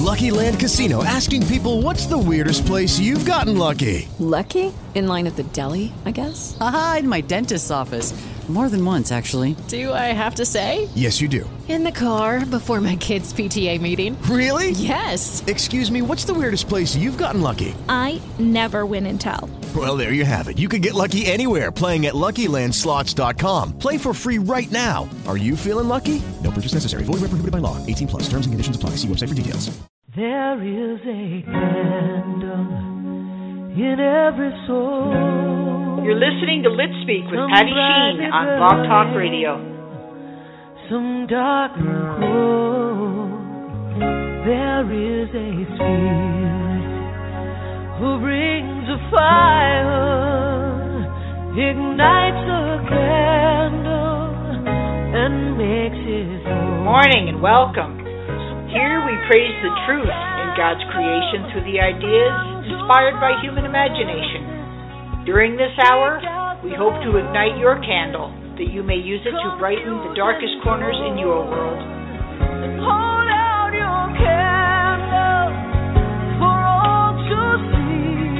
Lucky Land Casino, asking people, what's the weirdest place you've gotten lucky? Lucky? In line at the deli, I guess? Aha, in my dentist's office. More than once, actually. Do I have to say? Yes, you do. In the car before my kids' PTA meeting. Really? Yes. Excuse me, what's the weirdest place you've gotten lucky? I never win and tell. Well, there you have it. You can get lucky anywhere, playing at LuckyLandSlots.com. Play for free right now. Are you feeling lucky? No purchase necessary. Void where prohibited by law. 18 plus. Terms and conditions apply. See website for details. There is a candle in every soul. You're listening to Lit Speak with Patty Sheen on Blog Talk Radio. Some dark and cold. There is a spirit who brings a fire, ignites a candle, and makes it whole. Morning and welcome. Here we praise the truth in God's creation through the ideas inspired by human imagination. During this hour, we hope to ignite your candle, that you may use it to brighten the darkest corners in your world. Hold out your candle for all to see.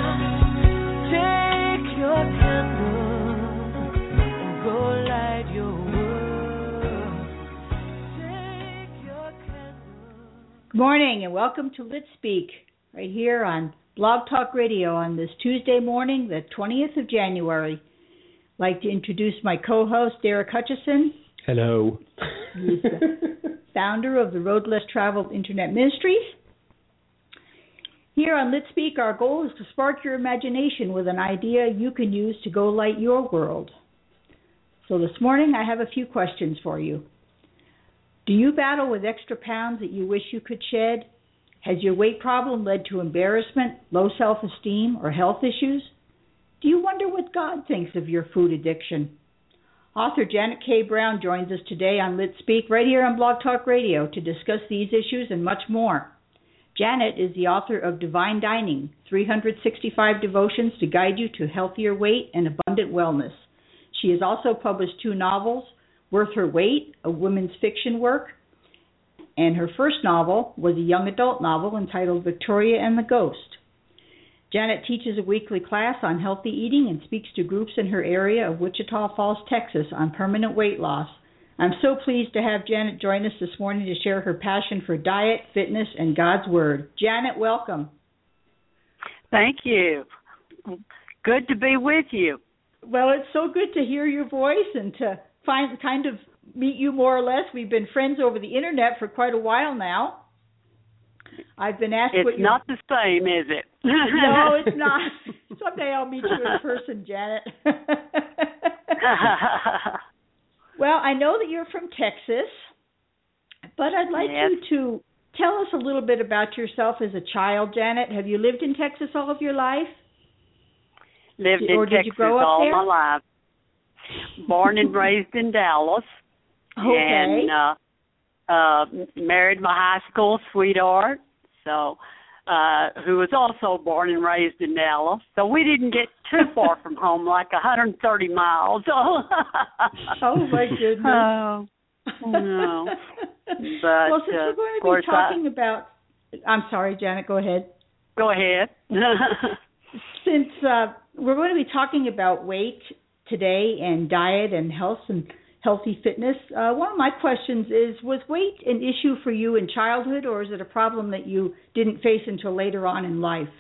Take your candle and go light your world. Take your candle. Good morning and welcome to Lit Speak, right here on Blog Talk Radio on this Tuesday morning, the 20th of January. I'd like to introduce my co-host, Derek Hutchison. Hello. He's the founder of the Road Less Traveled Internet Ministries. Here on Lit Speak, our goal is to spark your imagination with an idea you can use to go light your world. So this morning, I have a few questions for you. Do you battle with extra pounds that you wish you could shed? Has your weight problem led to embarrassment, low self-esteem, or health issues? Do you wonder what God thinks of your food addiction? Author Janet K. Brown joins us today on Lit Speak right here on Blog Talk Radio to discuss these issues and much more. Janet is the author of Divine Dining, 365 Devotions to Guide You to Healthier Weight and Abundant Wellness. She has also published 2 novels, Worth Her Weight, a women's fiction work, and her first novel was a young adult novel entitled Victoria and the Ghost. Janet teaches a weekly class on healthy eating and speaks to groups in her area of Wichita Falls, Texas on permanent weight loss. I'm so pleased to have Janet join us this morning to share her passion for diet, fitness, and God's Word. Janet, welcome. Thank you. Good to be with you. Well, it's so good to hear your voice and to kind of meet you more or less. We've been friends over the internet for quite a while now. I've been asked it's not the same, is it? No, it's not. Someday I'll meet you in person, Janet. Well, I know that you're from Texas, but I'd like you to tell us a little bit about yourself as a child, Janet. Have you lived in Texas all of your life? Lived in Texas all my life. Born and raised in Dallas. Okay. And married my high school sweetheart, who was also born and raised in Dallas. So we didn't get too far from home, like 130 miles. Oh, my goodness. No. But, well, since we're going to be talking about... I'm sorry, Janet, go ahead. Go ahead. Since we're going to be talking about weight today and diet and health and healthy fitness, one of my questions is, was weight an issue for you in childhood, or is it a problem that you didn't face until later on in life?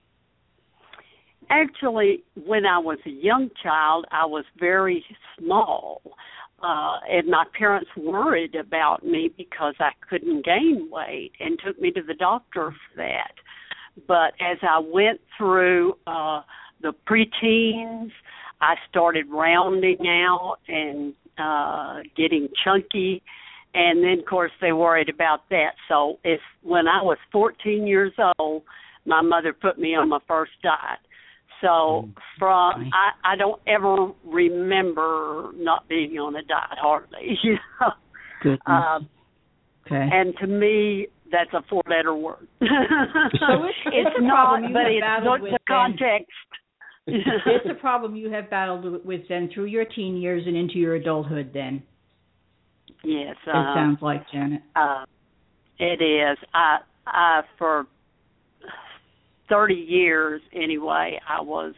Actually, when I was a young child, I was very small, and my parents worried about me because I couldn't gain weight and took me to the doctor for that. But as I went through the preteens, I started rounding out and getting chunky, and then, of course, they worried about that. So when I was 14 years old, my mother put me on my first diet. So I don't ever remember not being on a diet, hardly. You know? Goodness. Okay. And to me, that's a 4-letter word. So it's a not, problem but it's not the context. It's a problem you have battled with then through your teen years and into your adulthood then. Yes. It sounds like, Janet. It is. for 30 years anyway, I was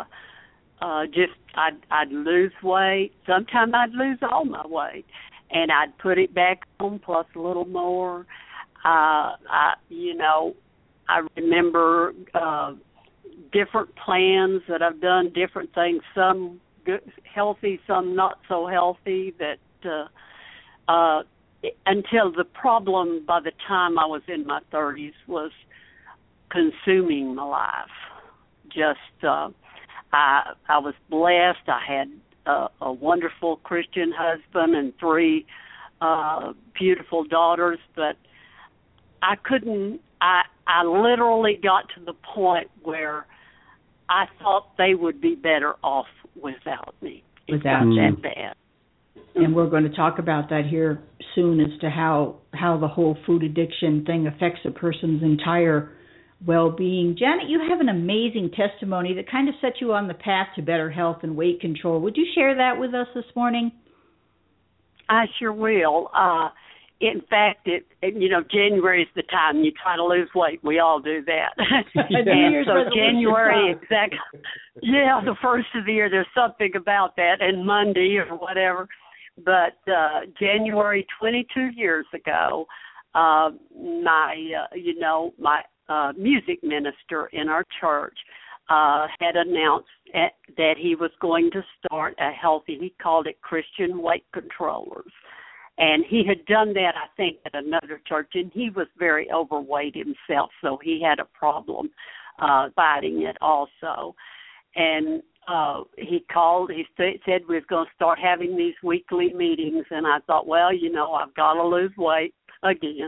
I'd lose weight. Sometimes I'd lose all my weight, and I'd put it back on plus a little more. I remember different plans that I've done, different things, some good, healthy, some not so healthy, that until the problem by the time I was in my 30s was consuming my life. Just, I was blessed. I had a wonderful Christian husband and 3 beautiful daughters, but I couldn't, I literally got to the point where I thought they would be better off without me. Without you. that bad. And we're going to talk about that here soon as to how the whole food addiction thing affects a person's entire well-being. Janet, you have an amazing testimony that kind of set you on the path to better health and weight control. Would you share that with us this morning? I sure will. In fact, January is the time you try to lose weight. We all do that. And so January, exactly. Yeah, the first of the year, there's something about that, and Monday or whatever. But January 22 years ago, my music minister in our church had announced that he was going to start he called it Christian Weight Controllers. And he had done that, I think, at another church, and he was very overweight himself, so he had a problem fighting it also. And he said we was going to start having these weekly meetings, and I thought, well, I've got to lose weight again,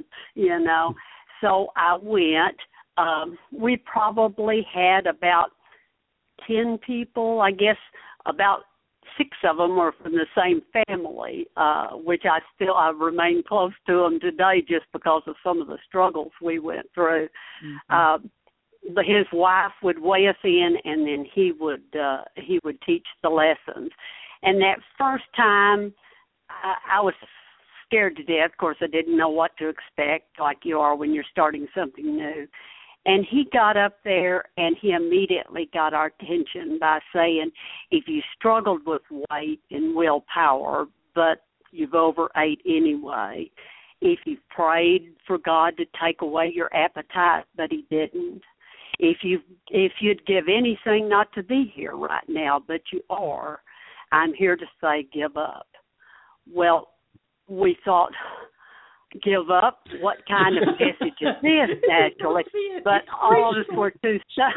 So I went. We probably had about 10 people, I guess about 6 of them were from the same family, which I remain close to them today just because of some of the struggles we went through. Mm-hmm. But his wife would weigh us in, and then he would teach the lessons. And that first time, I was scared to death. Of course, I didn't know what to expect, like you are when you're starting something new. And he got up there, and he immediately got our attention by saying, if you struggled with weight and willpower, but you've overate anyway, if you prayed for God to take away your appetite, but he didn't, if you'd give anything not to be here right now, but you are, I'm here to say give up. Well, we thought, give up? What kind of message is this, naturally? But all of us were too shy.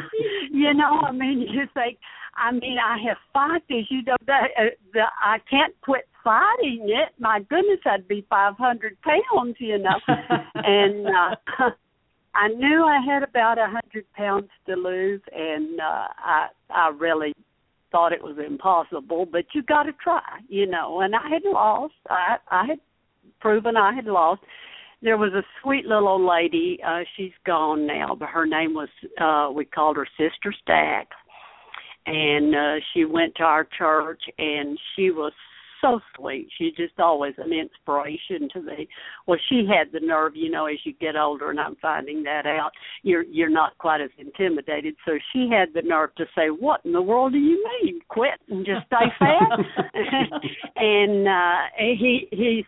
You think, I have fought this. I can't quit fighting it. My goodness, I'd be 500 pounds, And I knew I had about 100 pounds to lose, and I really thought it was impossible, but you got to try, and I had lost. I had proven I had lost. There was a sweet little old lady. She's gone now, but her name was, we called her Sister Stack. And she went to our church, and she was so sweet. She's just always an inspiration to me. Well, she had the nerve, as you get older, and I'm finding that out, you're not quite as intimidated. So she had the nerve to say, what in the world do you mean? Quit and just stay fat? And he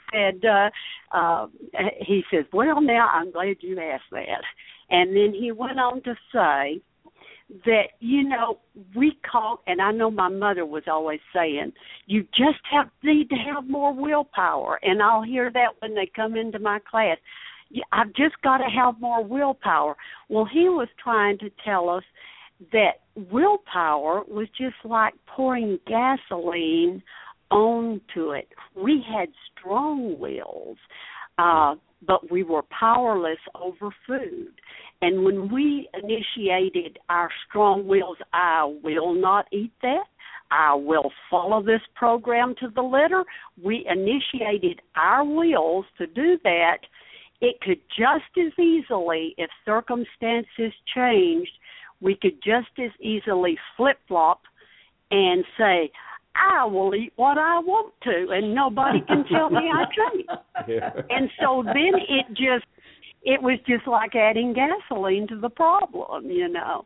says, well, now I'm glad you asked that. And then he went on to say that, we call, and I know my mother was always saying, you just need to have more willpower. And I'll hear that when they come into my class. I've just got to have more willpower. Well, he was trying to tell us that willpower was just like pouring gasoline onto it. We had strong wills, but we were powerless over food. And when we initiated our strong wills, I will not eat that, I will follow this program to the letter, we initiated our wills to do that. It could just as easily, if circumstances changed, we could just as easily flip-flop and say, I will eat what I want to, and nobody can tell me I can't. Yeah. And so then it was just like adding gasoline to the problem, you know.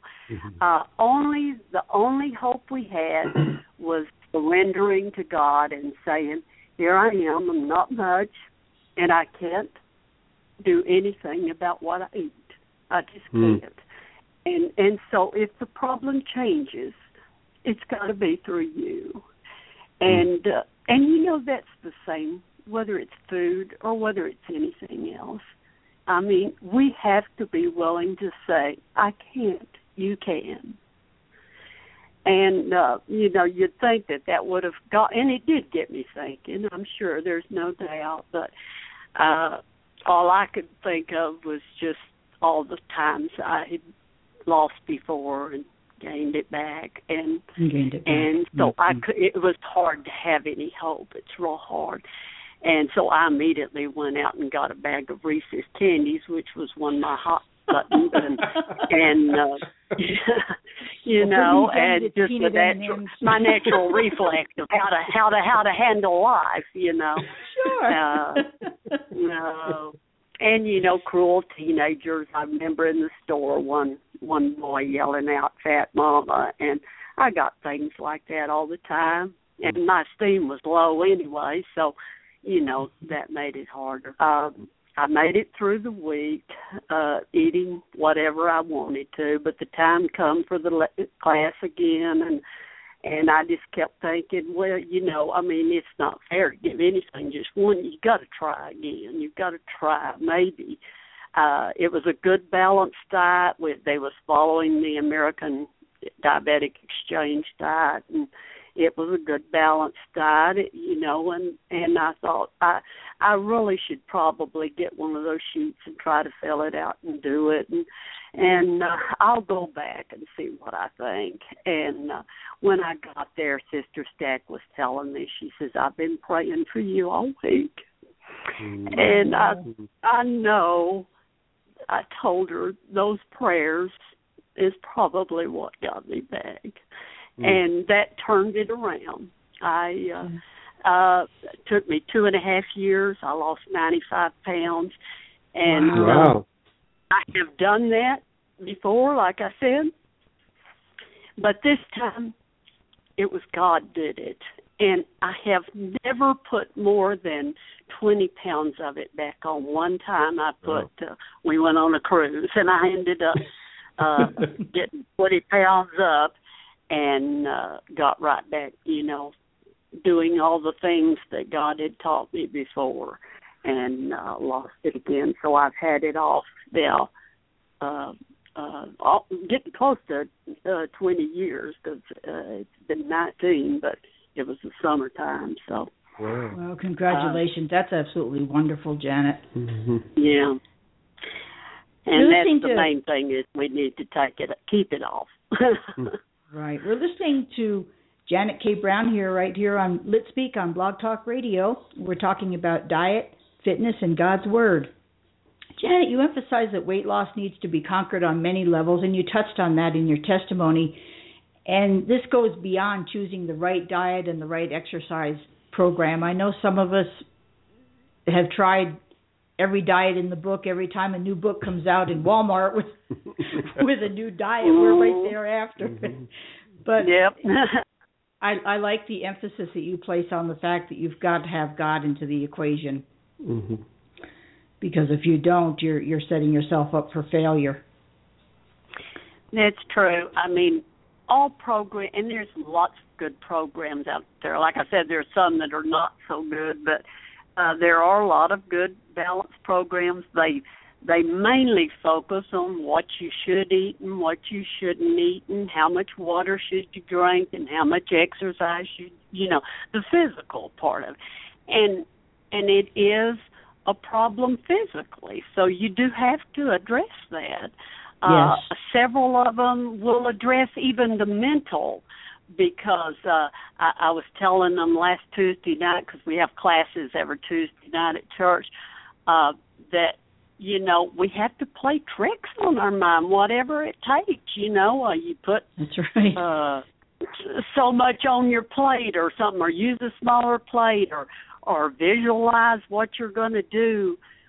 The only hope we had was surrendering to God and saying, here I am, I'm not much, and I can't do anything about what I eat. I just can't. And so if the problem changes, it's got to be through you. And you know, that's the same, whether it's food or whether it's anything else. I mean, we have to be willing to say, I can't, you can. And, you know, you'd think that would have got, and it did get me thinking, I'm sure, there's no doubt, but all I could think of was just all the times I had lost before and gained it back. And so it was hard to have any hope. It's real hard. And so I immediately went out and got a bag of Reese's Candies, which was one of my hot buttons, and you know, and just my natural reflex of how to handle life, you know. Sure. No. And you know, cruel teenagers. I remember in the store one boy yelling out "Fat Mama," and I got things like that all the time. And my esteem was low anyway, so you know that made it harder. I made it through the week, eating whatever I wanted to, but the time come for the class again, and I just kept thinking, well, you know, I mean, it's not fair to give anything just one. You got to try again. You've got to try maybe. It was a good balanced diet. They was following the American Diabetic Exchange diet, and it was a good balanced diet, you know, and I thought I really should probably get one of those sheets and try to fill it out and do it, and I'll go back and see what I think. And when I got there, Sister Stack was telling me, she says, I've been praying for you all week. And I know I told her those prayers is probably what got me back. And that turned it around. Took me 2.5 years. I lost 95 pounds. And I have done that before, like I said. But this time, it was God did it. And I have never put more than 20 pounds of it back on. One time we went on a cruise, and I ended up getting 20 pounds up. And got right back, you know, doing all the things that God had taught me before, and lost it again. So I've had it off now, getting close to 20 years, because it's been 19, but it was the summertime. So, well, congratulations! That's absolutely wonderful, Janet. Yeah, and that's the main thing is we need to keep it off. Right. We're listening to Janet K. Brown right here on Lit Speak on Blog Talk Radio. We're talking about diet, fitness, and God's Word. Janet, you emphasize that weight loss needs to be conquered on many levels, and you touched on that in your testimony. And this goes beyond choosing the right diet and the right exercise program. I know some of us have tried every diet in the book. Every time a new book comes out in Walmart with a new diet, we're right there after. But I like the emphasis that you place on the fact that you've got to have God into the equation. Because if you don't, you're setting yourself up for failure. That's true. I mean, all program, and there's lots of good programs out there. Like I said, there's some that are not so good, but there are a lot of good balanced programs. They mainly focus on what you should eat and what you shouldn't eat, and how much water should you drink, and how much exercise you know, the physical part of it. And it is a problem physically, so you do have to address that. Yes. Several of them will address even the mental, because I was telling them last Tuesday night, because we have classes every Tuesday night at church, that, you know, we have to play tricks on our mind, whatever it takes, you know. You put That's right. So much on your plate or something, or use a smaller plate, or visualize what you're going to do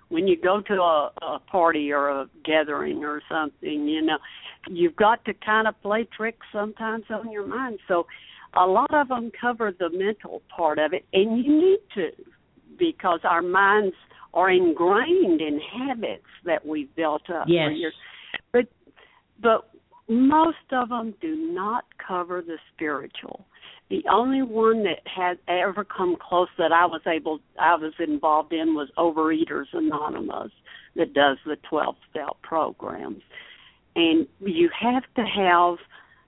when you go to a party or a gathering or something, you know, you've got to kind of play tricks sometimes on your mind. So a lot of them cover the mental part of it, and you need to, because our minds are ingrained in habits that we've built up Yes. for years. But most of them do not cover the spiritual. The only one that had ever come close that I was involved in was Overeaters Anonymous, that does the 12-step programs. And you have to have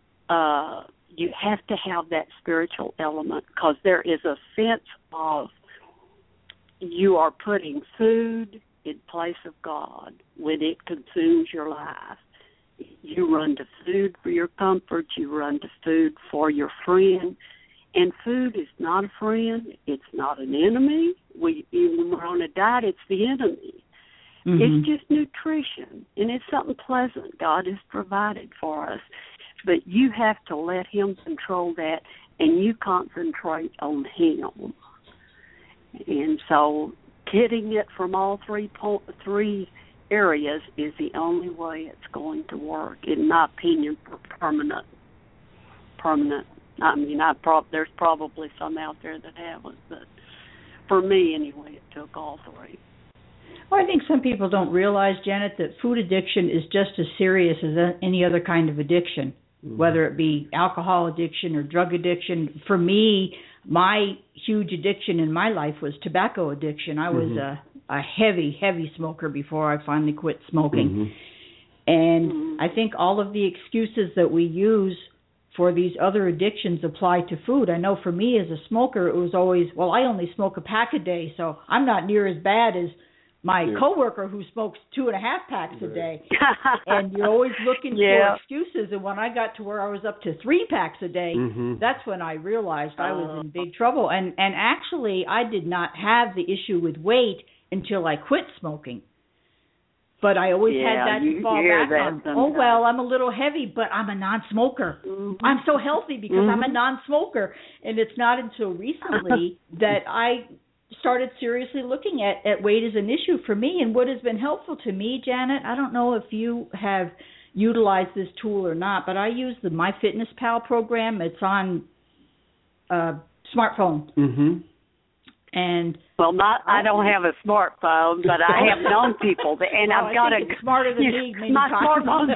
that spiritual element, because there is a sense of you are putting food in place of God when it consumes your life. You run to food for your comfort. You run to food for your friend. And food is not a friend. It's not an enemy. When we're on a diet, it's the enemy. Mm-hmm. It's just nutrition, and it's something pleasant God has provided for us. But you have to let Him control that, and you concentrate on Him. And so getting it from all three areas is the only way it's going to work, in my opinion, for permanent. I mean, there's probably some out there that haven't, but for me, anyway, it took all three. Well, I think some people don't realize, Janet, that food addiction is just as serious as any other kind of addiction, whether it be alcohol addiction or drug addiction. For me, my huge addiction in my life was tobacco addiction. I was a heavy smoker before I finally quit smoking. And I think all of the excuses that we use for these other addictions apply to food. I know for me as a smoker, it was always, well, I only smoke a pack a day, so I'm not near as bad as my coworker who smokes 2.5 packs a day. And you're always looking for excuses. And when I got to where I was up to 3 packs a day, that's when I realized I was in big trouble. And actually, I did not have the issue with weight until I quit smoking. But I always had that to fall back on. Oh, well, I'm a little heavy, but I'm a non-smoker. I'm so healthy because I'm a non-smoker. And it's not until recently that I started seriously looking at weight as an issue for me. And what has been helpful to me, Janet, I don't know if you have utilized this tool or not, but I use the MyFitnessPal program. It's on smartphone. And I don't have a smartphone, but I have known people, and I've got smarter than me. My smartphone.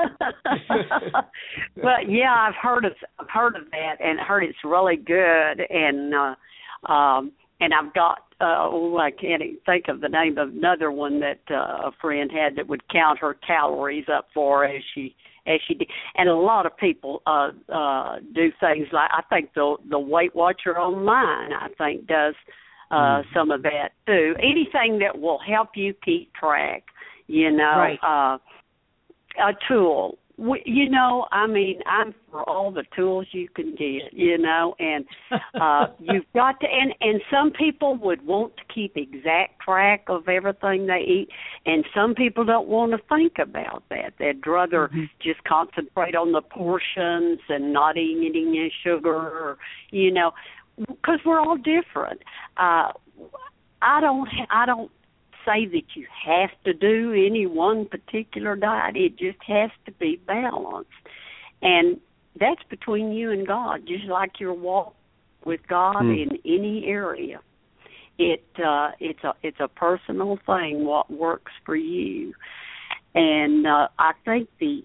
But yeah, I've heard of that, and heard it's really good, and I've got I can't even think of the name of another one that a friend had that would count her calories up for her as she did. And a lot of people do things like, I think the Weight Watcher online, I think, does some of that too. Anything that will help you keep track, a tool. I'm for all the tools you can get, and you've got to, and some people would want to keep exact track of everything they eat, and some people don't want to think about that. They'd rather just concentrate on the portions and not eating any sugar, because we're all different. I don't say that you have to do any one particular diet. It just has to be balanced, and that's between you and God. Just like your walk with God in any area, it's a personal thing. What works for you, and I think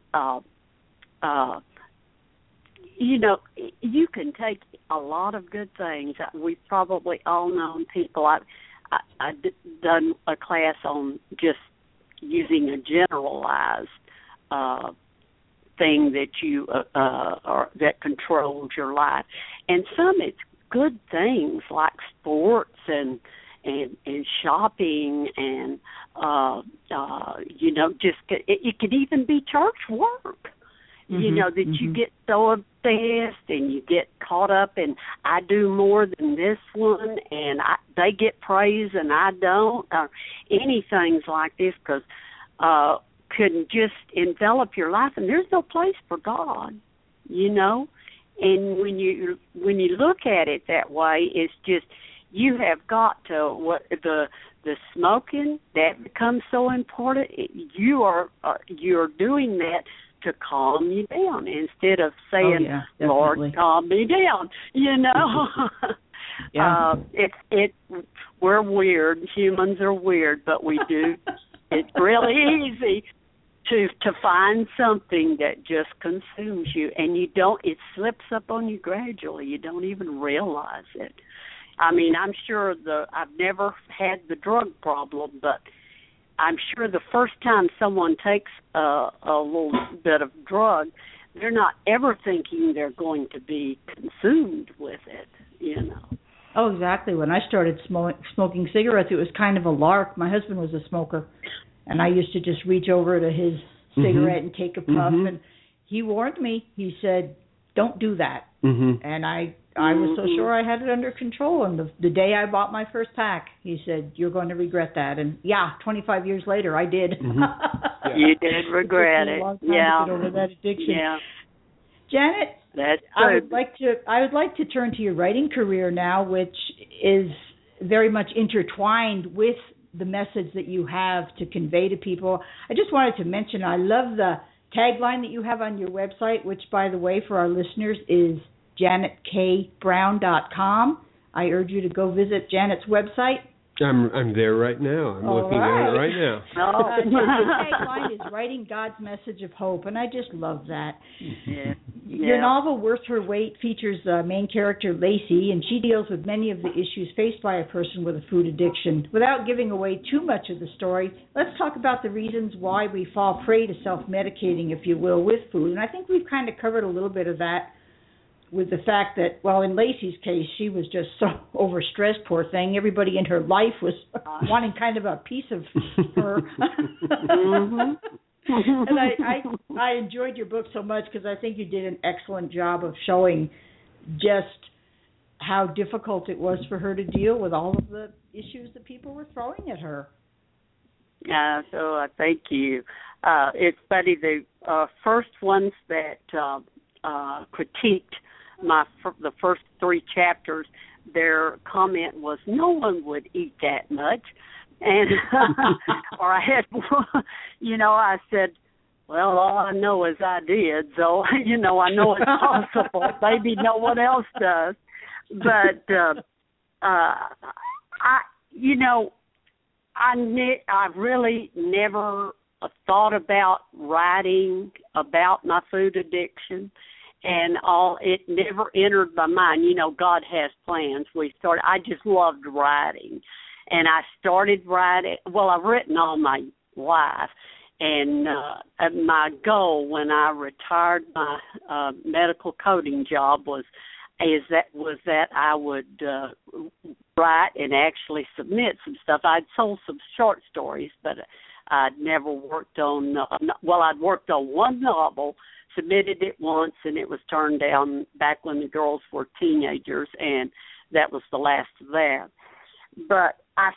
you can take a lot of good things. We've probably all known people. I done a class on just using a generalized thing that you or that controls your life, and some it's good things like sports and shopping and just it could even be church work. That you get so obsessed and you get caught up in, I do more than this one, and they get praise and I don't, or anything like this, because can just envelop your life, and there's no place for God, And when you look at it that way, it's just you have got to the smoking that becomes so important. You're doing that to calm you down instead of saying, "Lord, calm me down." You know. We're weird. Humans are weird, but we do. It's really easy to find something that just consumes you, and you don't. It slips up on you gradually. You don't even realize it. I mean, I'm sure I've never had the drug problem, but I'm sure the first time someone takes a little bit of drug, they're not ever thinking they're going to be consumed with it, you know. Oh, exactly. When I started smoking cigarettes, it was kind of a lark. My husband was a smoker, and I used to just reach over to his cigarette and take a puff, and he warned me. He said, "Don't do that." And I was so sure I had it under control. And the day I bought my first pack, he said, "You're going to regret that." And 25 years later, I did. You did regret it. To get over that addiction. Yeah. Janet, I would like to turn to your writing career now, which is very much intertwined with the message that you have to convey to people. I just wanted to mention, I love the tagline that you have on your website, which, by the way, for our listeners is JanetKBrown.com. I urge you to go visit Janet's website. I'm there right now. I'm looking at it right now. The tagline is writing God's message of hope, and I just love that. Your novel, Worth Her Weight, features the main character, Lacey, and she deals with many of the issues faced by a person with a food addiction. Without giving away too much of the story, let's talk about the reasons why we fall prey to self-medicating, if you will, with food. And I think we've kind of covered a little bit of that with the fact that, well, in Lacey's case, she was just so overstressed, poor thing. Everybody in her life was wanting kind of a piece of her. And I enjoyed your book so much because I think you did an excellent job of showing just how difficult it was for her to deal with all of the issues that people were throwing at her. Thank you. It's funny, the first ones that critiqued the first 3 chapters, their comment was, "No one would eat that much," and or I had, I said, "Well, all I know is I did, so I know it's possible. Maybe no one else does." But I really never thought about writing about my food addiction. And it never entered my mind. God has plans. I just loved writing. And I started writing. Well, I've written all my life. And my goal when I retired my medical coding job was that I would write and actually submit some stuff. I'd sold some short stories, but I'd never worked on, I'd worked on one novel, submitted it once, and it was turned down back when the girls were teenagers, and that was the last of that. But I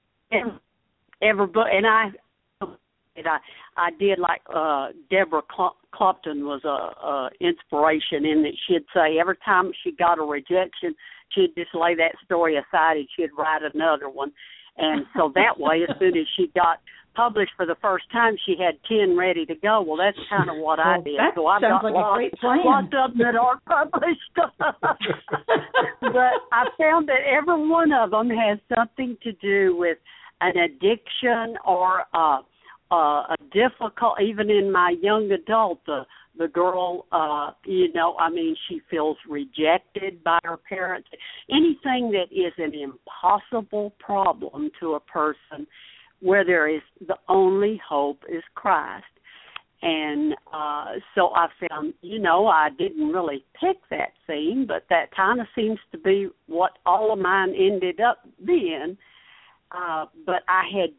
did like Deborah Clopton was a inspiration in that she'd say every time she got a rejection, she'd just lay that story aside and she'd write another one. And so that way, as soon as she got published for the first time, she had 10 ready to go. Well, that's kind of what I did. So I've got lots of them that are published. But I found that every one of them has something to do with an addiction or a difficult, even in my young adult, the girl, she feels rejected by her parents. Anything that is an impossible problem to a person where there is the only hope is Christ. And so I found, I didn't really pick that theme, but that kind of seems to be what all of mine ended up being. But I'd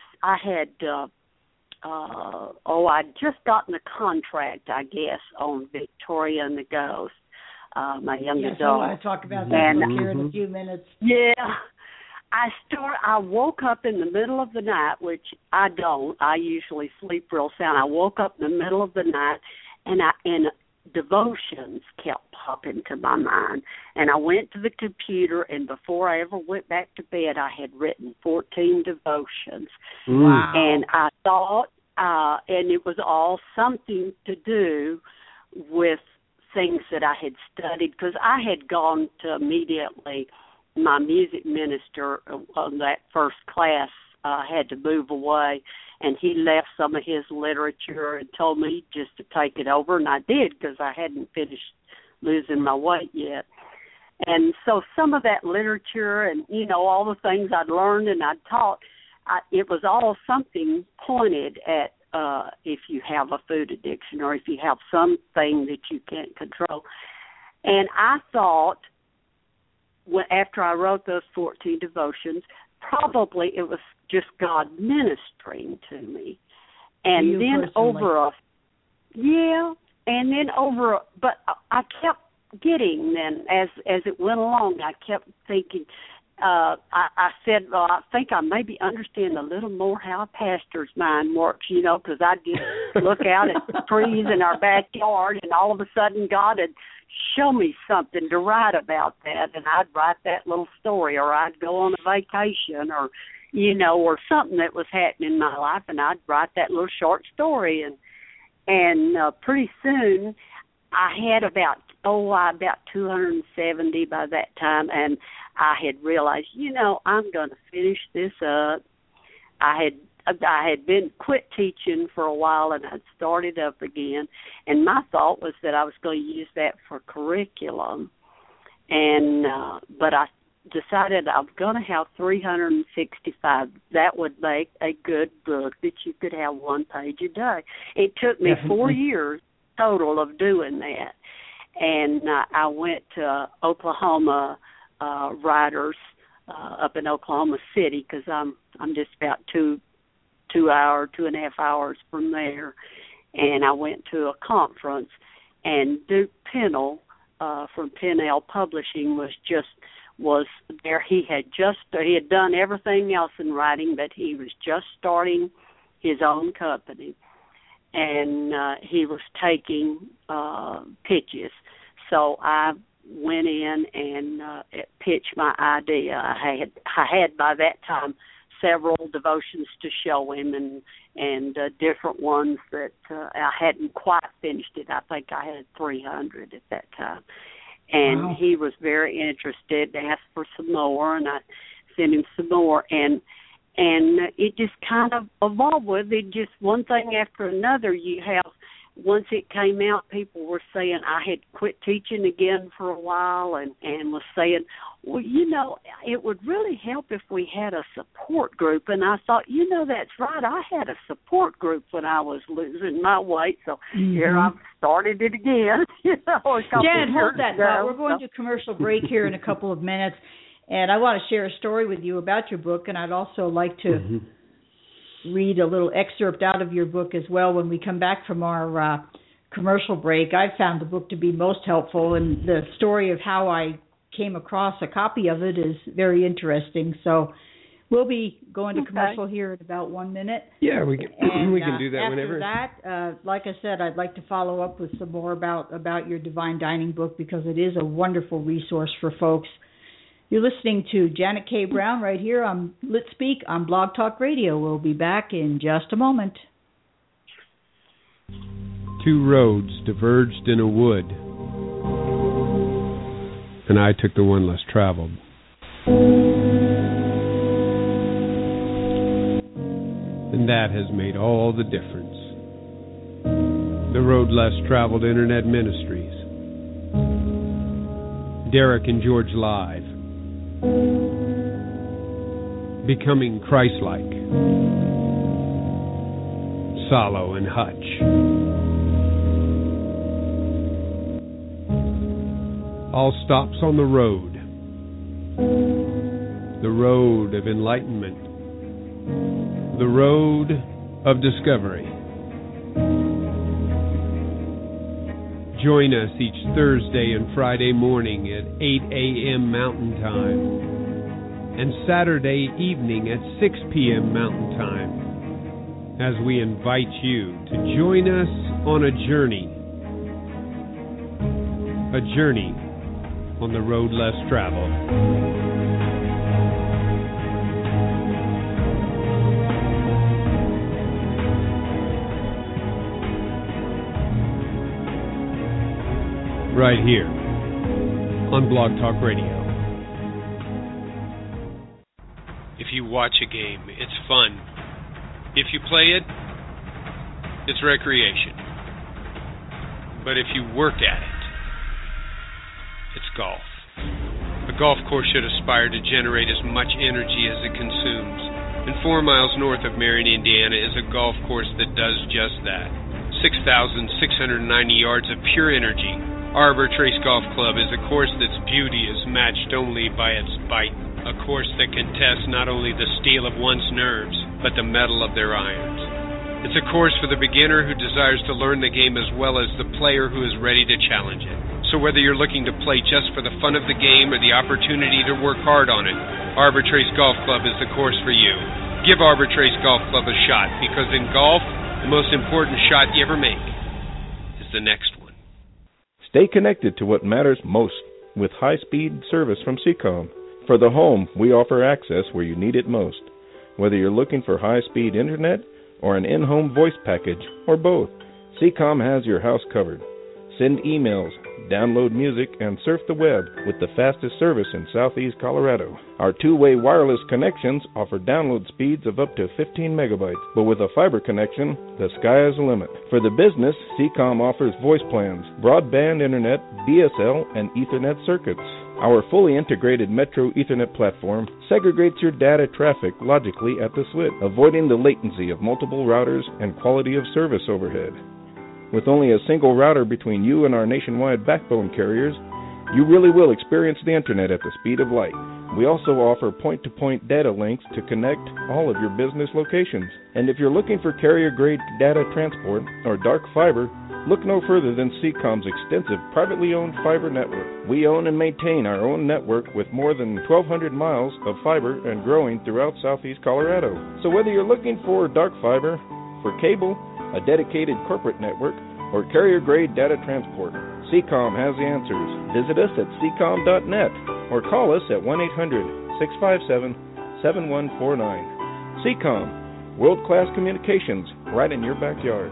just gotten a contract, I guess, on Victoria and the Ghost, my young adult. I want to talk about that here in a few minutes. Yeah. I woke up in the middle of the night, which I don't. I usually sleep real sound. I woke up in the middle of the night, and devotions kept popping to my mind. And I went to the computer, and before I ever went back to bed, I had written 14 devotions. Wow. And I thought, and it was all something to do with things that I had studied, because I had gone to immediately, my music minister on that first class had to move away, and he left some of his literature and told me just to take it over, and I did, because I hadn't finished losing my weight yet. And so some of that literature and, all the things I'd learned and I'd taught, it was all something pointed at if you have a food addiction or if you have something that you can't control. And I thought, after I wrote those 14 devotions, probably it was just God ministering to me. And then but I kept getting then, as it went along, I kept thinking, I said, well, I think I maybe understand a little more how a pastor's mind works, because I'd just look out at the trees in our backyard, and all of a sudden God would show me something to write about that, and I'd write that little story, or I'd go on a vacation, or, or something that was happening in my life, and I'd write that little short story, and pretty soon I had about 270 by that time, and I had realized, I'm going to finish this up. I had been quit teaching for a while, and I'd started up again, and my thought was that I was going to use that for curriculum, and but I decided I'm going to have 365. That would make a good book that you could have one page a day. It took me 4 years total of doing that. And I went to Oklahoma Writers up in Oklahoma City, because I'm just about 2.5 hours from there. And I went to a conference, and Duke Pennell from Pennell Publishing was there. He had done everything else in writing, but he was just starting his own company. And he was taking pitches. So I went in and pitched my idea. I had by that time several devotions to show him, and different ones that I hadn't quite finished it. I think I had 300 at that time. And He was very interested, asked for some more, and I sent him some more. And it just kind of evolved with it, just one thing after another. Once it came out, people were saying I had quit teaching again for a while, and was saying, well, it would really help if we had a support group. And I thought, that's right. I had a support group when I was losing my weight, so here I've started it again. Janet, hold that thought. We're going to commercial break here in a couple of minutes. And I want to share a story with you about your book, and I'd also like to read a little excerpt out of your book as well when we come back from our commercial break. I found the book to be most helpful, and the story of how I came across a copy of it is very interesting. So we'll be going to commercial here in about 1 minute. Yeah, we can do that whenever. After that, like I said, I'd like to follow up with some more about your Divine Dining book, because it is a wonderful resource for folks. You're listening to Janet K. Brown right here on Lit Speak on Blog Talk Radio. We'll be back in just a moment. Two roads diverged in a wood, and I took the one less traveled. And that has made all the difference. The Road Less Traveled Internet Ministries. Derek and George Live. Becoming Christ-like. Salo and Hutch. All stops on the road. The road of enlightenment. The road of discovery. Join us each Thursday and Friday morning at 8 a.m. Mountain Time and Saturday evening at 6 p.m. Mountain Time as we invite you to join us on a journey a journey on the road less traveled. Right here on Blog Talk Radio. If you watch a game, it's fun. If you play it, it's recreation. But if you work at it, it's golf. A golf course should aspire to generate as much energy as it consumes. And 4 miles north of Marion, Indiana is a golf course that does just that. 6,690 yards of pure energy. Arbor Trace Golf Club is a course that's beauty is matched only by its bite. A course that can test not only the steel of one's nerves, but the metal of their irons. It's a course for the beginner who desires to learn the game as well as the player who is ready to challenge it. So whether you're looking to play just for the fun of the game or the opportunity to work hard on it, Arbor Trace Golf Club is the course for you. Give Arbor Trace Golf Club a shot, because in golf, the most important shot you ever make is the next one. Stay connected to what matters most with high-speed service from Seacom. For the home, we offer access where you need it most. Whether you're looking for high-speed internet or an in-home voice package, or both, Seacom has your house covered. Send emails, download music, and surf the web with the fastest service in southeast Colorado. Our two-way wireless connections offer download speeds of up to 15 megabytes, but with a fiber connection, the sky is the limit. For the business, Seacom offers voice plans, broadband internet, DSL, and Ethernet circuits. Our fully integrated Metro Ethernet platform segregates your data traffic logically at the slit, avoiding the latency of multiple routers and quality of service overhead. With only a single router between you and our nationwide backbone carriers, you really will experience the internet at the speed of light. We also offer point-to-point data links to connect all of your business locations. And if you're looking for carrier-grade data transport or dark fiber, look no further than Seacom's extensive privately owned fiber network. We own and maintain our own network with more than 1,200 miles of fiber and growing throughout southeast Colorado. So whether you're looking for dark fiber, for cable, a dedicated corporate network, or carrier-grade data transport, Seacom has the answers. Visit us at seacom.net or call us at 1-800-657-7149. Seacom, world-class communications right in your backyard.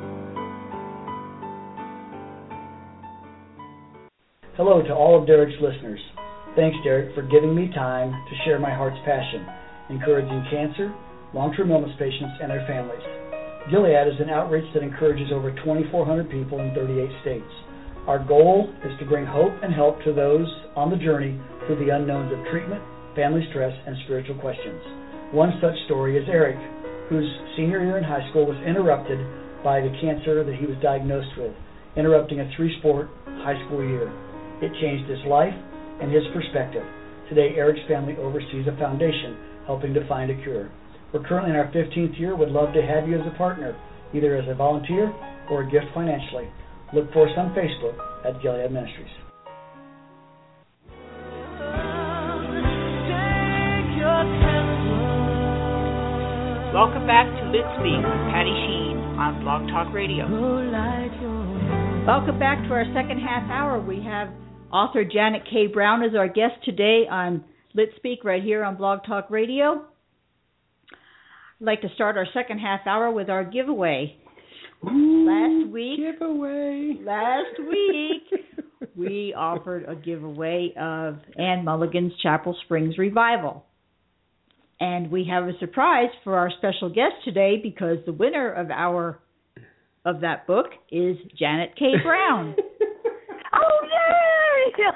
Hello to all of Derek's listeners. Thanks, Derek, for giving me time to share my heart's passion, encouraging cancer, long-term illness patients, and their families. Gilead is an outreach that encourages over 2,400 people in 38 states. Our goal is to bring hope and help to those on the journey through the unknowns of treatment, family stress, and spiritual questions. One such story is Eric, whose senior year in high school was interrupted by the cancer that he was diagnosed with, interrupting a 3-sport high school year. It changed his life and his perspective. Today, Eric's family oversees a foundation helping to find a cure. We're currently in our 15th year. Would love to have you as a partner, either as a volunteer or a gift financially. Look for us on Facebook at Gilead Ministries. Welcome back to Let's Speak with Patty Sheen on Blog Talk Radio. Welcome back to our second half hour. We have author Janet K. Brown as our guest today on Let's Speak right here on Blog Talk Radio. I'd like to start our second half hour with our giveaway. Last week, we offered a giveaway of Ann Mulligan's Chapel Springs Revival. And we have a surprise for our special guest today, because the winner of that book is Janet K. Brown. Oh, yay!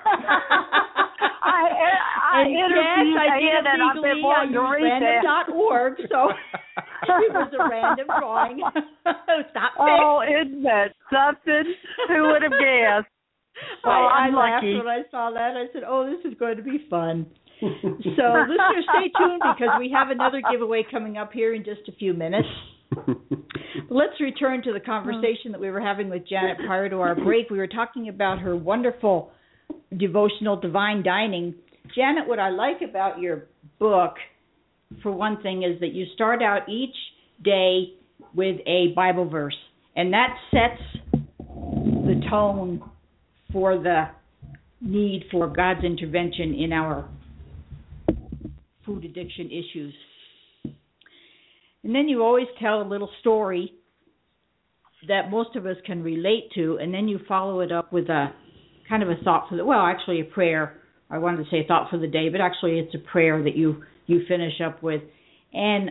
I interviewed Ann, and I've been wanting to read that. Random.org, so it was a random drawing. Oh, isn't that something? Who would have guessed? Well, I I'm laughed lucky. when I saw that. I said, oh, this is going to be fun. So listeners, stay tuned, because we have another giveaway coming up here in just a few minutes. Let's return to the conversation that we were having with Janet prior to our break. We were talking about her wonderful devotional Divine Dining. Janet, what I like about your book, for one thing, is that you start out each day with a Bible verse, and that sets the tone for the need for God's intervention in our food addiction issues. And then you always tell a little story that most of us can relate to, and then you follow it up with a kind of a thought for the, well, actually a prayer. I wanted to say thought for the day, but actually it's a prayer that you finish up with. And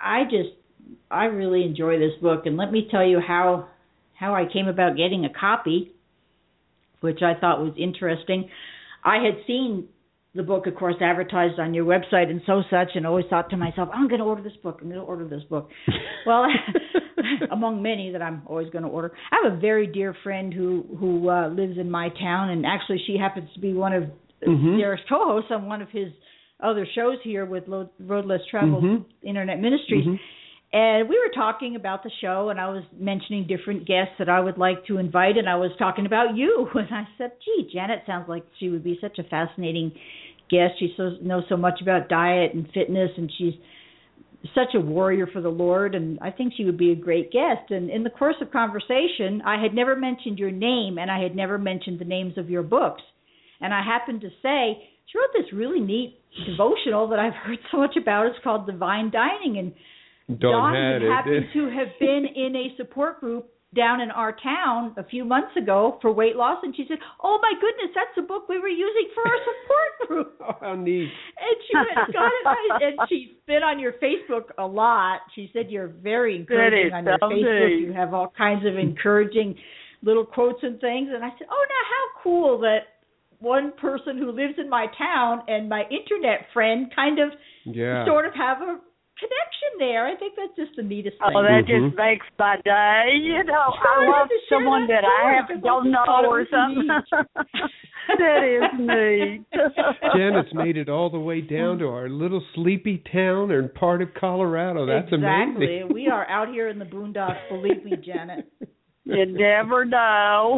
I really enjoy this book, and let me tell you how I came about getting a copy, which I thought was interesting. I had seen the book, of course, advertised on your website and such, and always thought to myself, I'm going to order this book. Well, among many that I'm always going to order. I have a very dear friend who lives in my town, and actually she happens to be one of Derek's co-hosts on one of his other shows here with Road Less Traveled Internet Ministries. And we were talking about the show, and I was mentioning different guests that I would like to invite, and I was talking about you. And I said, gee, Janet sounds like she would be such a fascinating guest. She knows so much about diet and fitness, and she's such a warrior for the Lord, and I think she would be a great guest. And in the course of conversation, I had never mentioned your name, and I had never mentioned the names of your books. And I happened to say, she wrote this really neat devotional that I've heard so much about. It's called Divine Dining, and Dawn happened to have been in a support group down in our town a few months ago for weight loss, and she said, oh my goodness, that's the book we were using for our support group. Oh, how neat. And she got it, and she's been on your Facebook a lot. She said you're very encouraging on your Facebook. You have all kinds of encouraging little quotes and things, and I said, oh, now how cool that one person who lives in my town and my internet friend kind of sort of have a connection there. I think that's just the neatest thing. Oh, that just makes my day. You know, I love someone that I don't know or something. That is neat. Janet's made it all the way down to our little sleepy town and part of Colorado. That's amazing. Exactly. We are out here in the boondocks, believe me, Janet. You never know.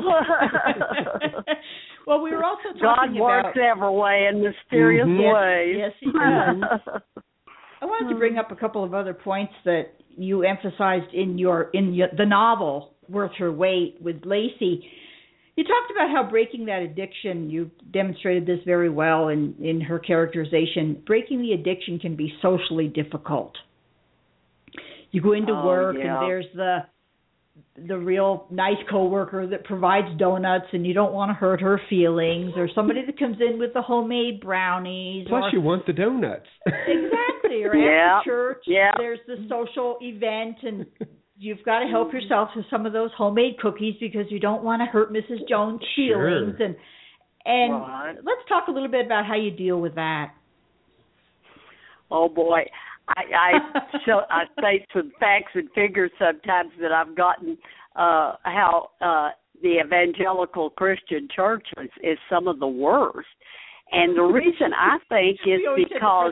Well, we were also talking God works every way in mysterious ways. Yes, he does. I wanted to bring up a couple of other points that you emphasized in the novel Worth Her Weight with Lacey. You talked about how breaking that addiction, you demonstrated this very well in her characterization, breaking the addiction can be socially difficult. You go into work and there's the real nice coworker that provides donuts and you don't want to hurt her feelings, or somebody that comes in with the homemade brownies. Plus you want the donuts. Exactly. Or after church, there's the social event, and you've got to help yourself to some of those homemade cookies because you don't want to hurt Mrs. Jones' feelings. And let's talk a little bit about how you deal with that. Oh, boy. I state some facts and figures sometimes that I've gotten how the evangelical Christian church is some of the worst. And the reason I think is because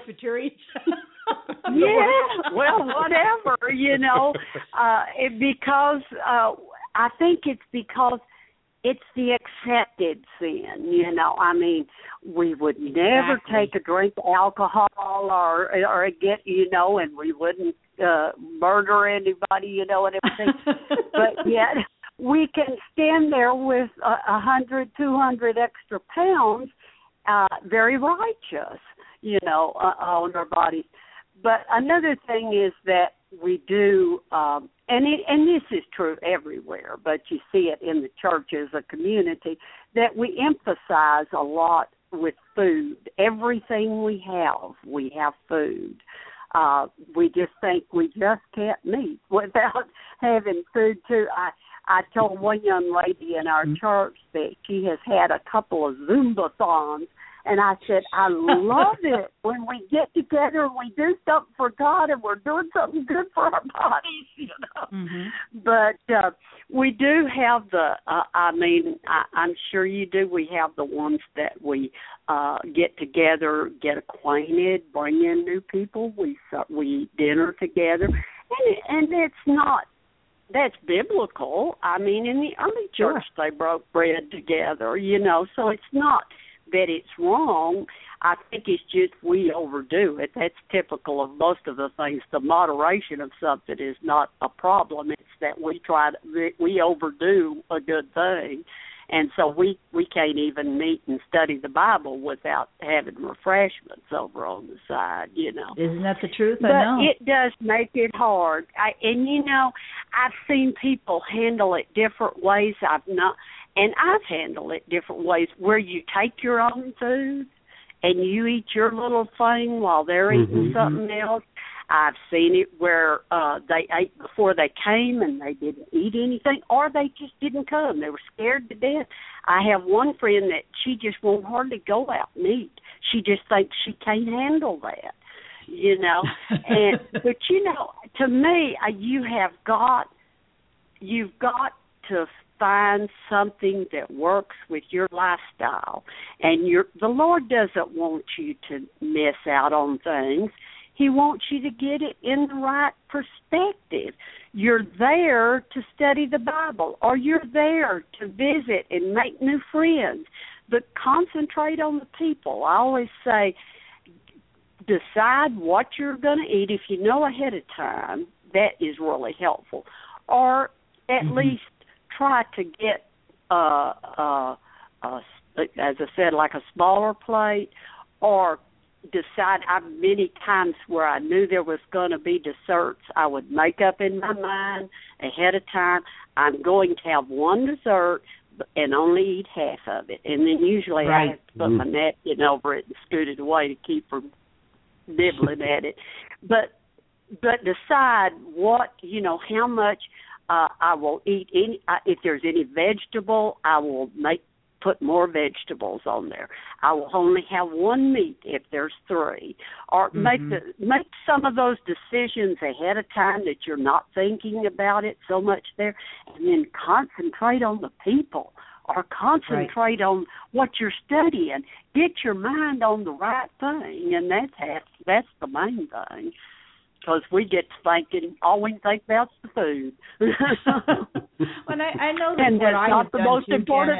whatever, you know, because I think it's because it's the accepted sin, you know. I mean, we would never take a drink of alcohol or get, you know, and we wouldn't murder anybody, you know, and everything. But yet we can stand there with 100, 200 extra pounds, very righteous, you know, on our bodies. But another thing is that we do, and this is true everywhere, but you see it in the church as a community, that we emphasize a lot with food. Everything we have food. We just think we just can't meet without having food too. I told one young lady in our church that she has had a couple of Zumba-thons, and I said, I love it when we get together and we do something for God and we're doing something good for our bodies, you know. But we do have I'm sure you do. We have the ones that we get together, get acquainted, bring in new people. We dinner together, and it's not. That's biblical. I mean, in the early church, they broke bread together, you know, so it's not that it's wrong. I think it's just we overdo it. That's typical of most of the things. The moderation of something is not a problem. It's that we overdo a good thing. And so we can't even meet and study the Bible without having refreshments over on the side, you know. Isn't that the truth? But I know. it does make it hard. And, you know, I've seen people handle it different ways. I've handled it different ways where you take your own food and you eat your little thing while they're eating something else. I've seen it where they ate before they came and they didn't eat anything, or they just didn't come. They were scared to death. I have one friend that she just won't hardly go out and eat. She just thinks she can't handle that, you know. But, you know, to me, you've got to find something that works with your lifestyle. And the Lord doesn't want you to miss out on things. He wants you to get it in the right perspective. You're there to study the Bible, or you're there to visit and make new friends. But concentrate on the people. I always say, decide what you're going to eat. If you know ahead of time, that is really helpful. Or at least try to get, as I said, like a smaller plate, or decide. Many times where I knew there was going to be desserts, I would make up in my mind ahead of time, I'm going to have one dessert and only eat half of it. And then usually I have to put my napkin over it and scoot it away to keep from nibbling at it. But decide what, you know, how much I will eat. If there's any vegetable, I will put more vegetables on there. I will only have one meat if there's 3. Or make some of those decisions ahead of time that you're not thinking about it so much there, and then concentrate on the people, or concentrate on what you're studying. Get your mind on the right thing, and that's the main thing. Because we get to thinking, all we think about is the food. Well, I know that and what that's I not have the done most too, important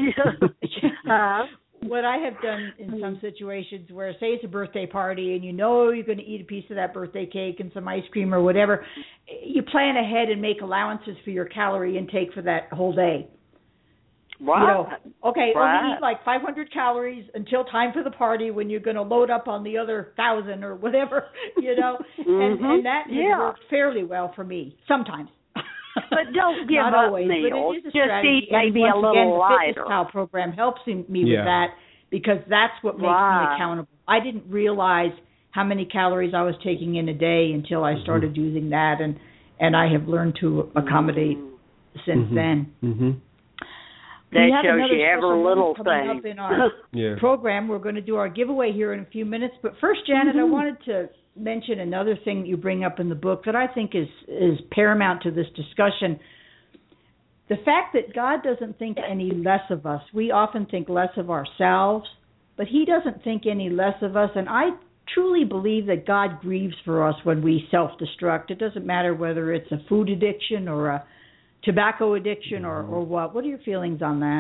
Janet. thing. What I have done in some situations where, say it's a birthday party and you know you're going to eat a piece of that birthday cake and some ice cream or whatever, you plan ahead and make allowances for your calorie intake for that whole day. Right. You know, okay, only eat like 500 calories until time for the party when you're going to load up on the other 1,000 or whatever, you know. And that has worked fairly well for me sometimes. But don't give Not up always, meals. but it is a Just strategy. eat maybe and a once little again, lighter. The Fitness Pal program helps me with that, because that's what makes me accountable. I didn't realize how many calories I was taking in a day until I started using that, and I have learned to accommodate since then. That shows you every little thing. Up in our program, we're going to do our giveaway here in a few minutes. But first, Janet, I wanted to mention another thing you bring up in the book that I think is paramount to this discussion. The fact that God doesn't think any less of us. We often think less of ourselves, but He doesn't think any less of us. And I truly believe that God grieves for us when we self-destruct. It doesn't matter whether it's a food addiction or a tobacco addiction or what. What are your feelings on that?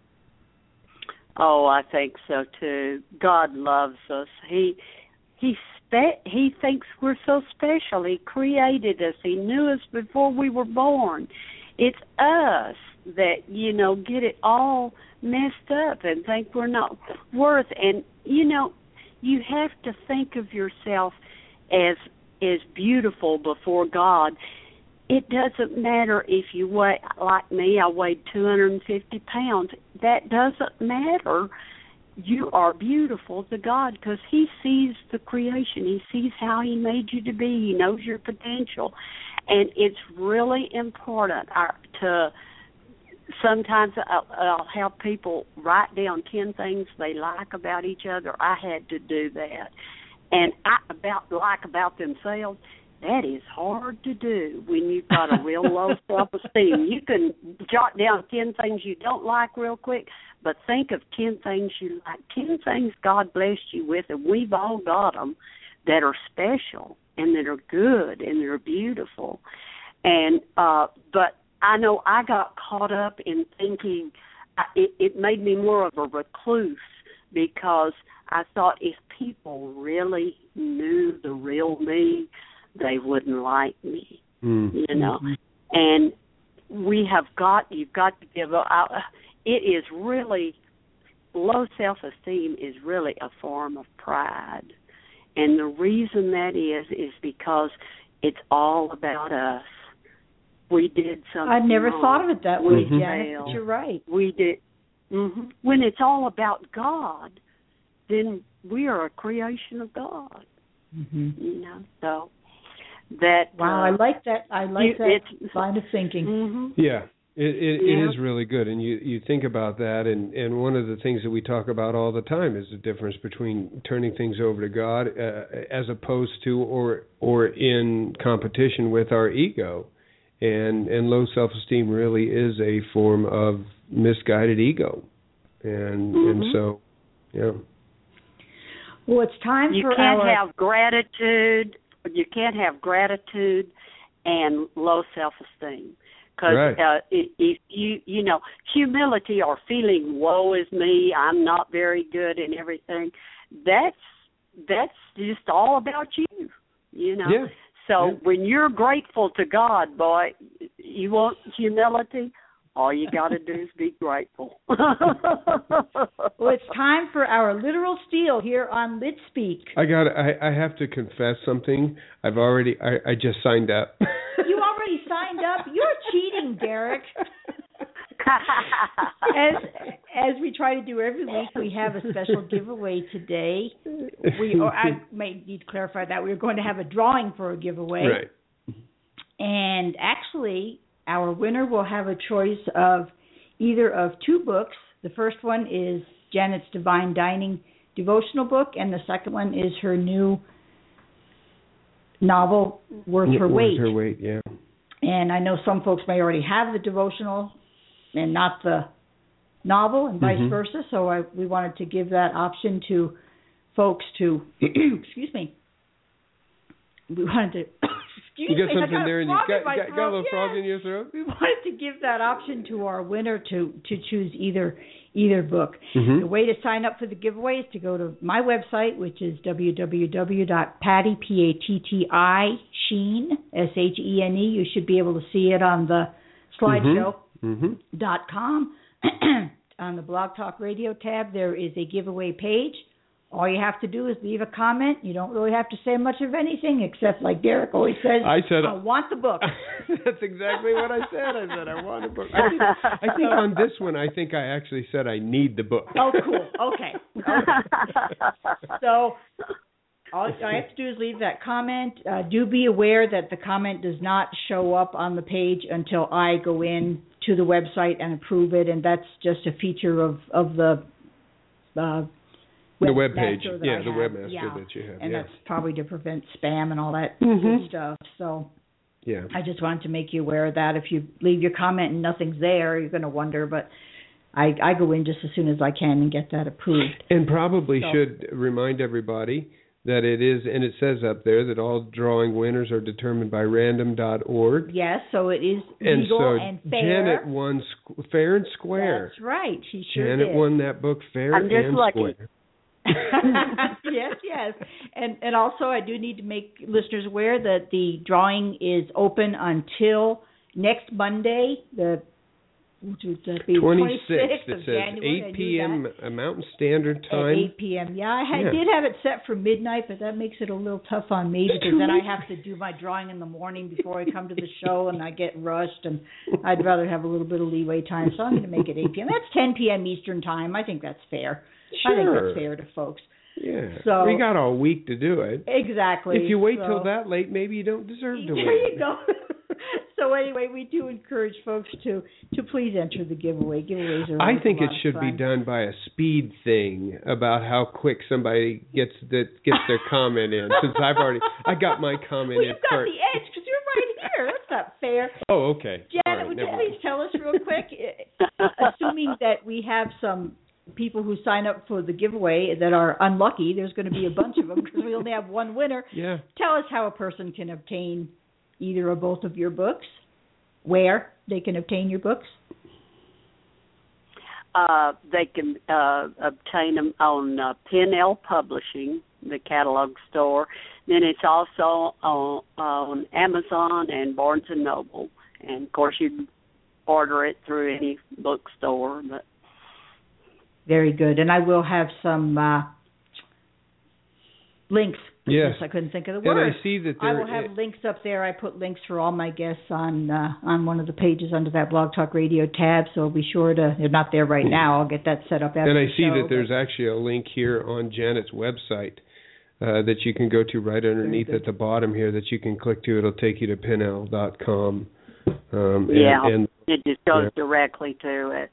Oh, I think so too. God loves us. He thinks we're so special. He created us. He knew us before we were born. It's us that, you know, get it all messed up and think we're not worth. And, you know, you have to think of yourself as beautiful before God. It doesn't matter if you weigh, like me, I weighed 250 pounds. That doesn't matter. You are beautiful to God because He sees the creation. He sees how He made you to be. He knows your potential. And it's really important to sometimes I'll have people write down 10 things they like about each other. I had to do that. And about themselves. That is hard to do when you've got a real low self-esteem. You can jot down 10 things you don't like real quick, but think of 10 things you like, 10 things God blessed you with, and we've all got them that are special and that are good and that are beautiful. And but I know I got caught up in thinking it made me more of a recluse because I thought if people really knew the real me, they wouldn't like me, you know. And you've got to give out. It is really, low self-esteem is really a form of pride. And the reason that is because it's all about us. We did something I've never wrong. thought of it that way, We Janet, failed. but you're right. We did. When it's all about God, then we are a creation of God. You know, so that. Wow, I like that. I like that line of thinking. Yeah. It is really good, and you think about that, and one of the things that we talk about all the time is the difference between turning things over to God as opposed to or in competition with our ego, and low self-esteem really is a form of misguided ego, and so yeah. Well, it's time you for can't have gratitude. You can't have gratitude and low self-esteem. Because if you know, humility or feeling woe is me, I'm not very good and everything, that's just all about you, you know. Yeah. So when you're grateful to God, boy, you want humility, all you got to do is be grateful. Well, it's time for our literal steal here on Lit Speak. I have to confess something. I just signed up. You already signed up? You're cheating, Derek. As we try to do every week, we have a special giveaway today. I may need to clarify that. We're going to have a drawing for a giveaway. Right. And actually, our winner will have a choice of either of two books. The first one is Janet's Divine Dining devotional book, and the second one is her new novel, Worth Her Weight. Worth Her Weight, yeah. And I know some folks may already have the devotional and not the novel, and vice versa. So we wanted to give that option to folks to, excuse me. We wanted to, you got something there, and you got a little frog in your throat? We wanted to give that option to our winner to choose either book. The way to sign up for the giveaway is to go to my website, which is www.patty, P-A-T-T-I, Sheen, S-H-E-N-E. You should be able to see it on the slideshow.com. On the Blog Talk Radio tab, there is a giveaway page. All you have to do is leave a comment. You don't really have to say much of anything, except like Derek always says, I want the book. That's exactly what I said. I said, I want a book. I think on this one, I actually said I need the book. Oh, cool. Okay. So all I have to do is leave that comment. Do be aware that the comment does not show up on the page until I go in to the website and approve it, and that's just a feature of the the web page, the webmaster that you have, and that's probably to prevent spam and all that good stuff. So, I just wanted to make you aware of that. If you leave your comment and nothing's there, you're going to wonder. But I go in just as soon as I can and get that approved. And probably should remind everybody that it is, and it says up there that all drawing winners are determined by random.org. Yes, so it is legal and fair. Janet won fair and square. That's right. She sure Janet did. won that book fair I'm just and lucky. square. Yes. And also I do need to make listeners aware that the drawing is open until next Monday, the 26th. It of says January. 8 p.m. Mountain Standard Time. At 8 p.m. Yeah, I did have it set for midnight, but that makes it a little tough on me because then I have to do my drawing in the morning before I come to the show, and I get rushed, and I'd rather have a little bit of leeway time, so I'm going to make it 8 p.m. That's 10 p.m. Eastern Time. I think that's fair. Sure. I think that's fair to folks. Yeah. So we got all week to do it. Exactly. If you wait till that late, maybe you don't deserve to win. There you go. So anyway, we do encourage folks to please enter the giveaway. Giveaways are I think it should fun. be done by a speed thing about how quick somebody gets their comment in. Since I got my comment in you've got first. the edge because you're right here. That's not fair. Oh, okay. Janet, would you please tell us real quick, assuming that we have some people who sign up for the giveaway that are unlucky, there's going to be a bunch of them because we only have one winner. Yeah. Tell us how a person can obtain either or both of your books, where they can obtain your books. They can obtain them on Pinnell Publishing, the catalog store. Then it's also on Amazon and Barnes & Noble. And, of course, you order it through any bookstore. But very good. And I will have some links. Yes, I couldn't think of the word. And I see that I will have links up there. I put links for all my guests on one of the pages under that Blog Talk Radio tab. So be sure to. They're not there right now. I'll get that set up after And I the see show, that there's actually a link here on Janet's website that you can go to right underneath at the bottom here that you can click to. It'll take you to Pinnell.com. And it just goes directly to it.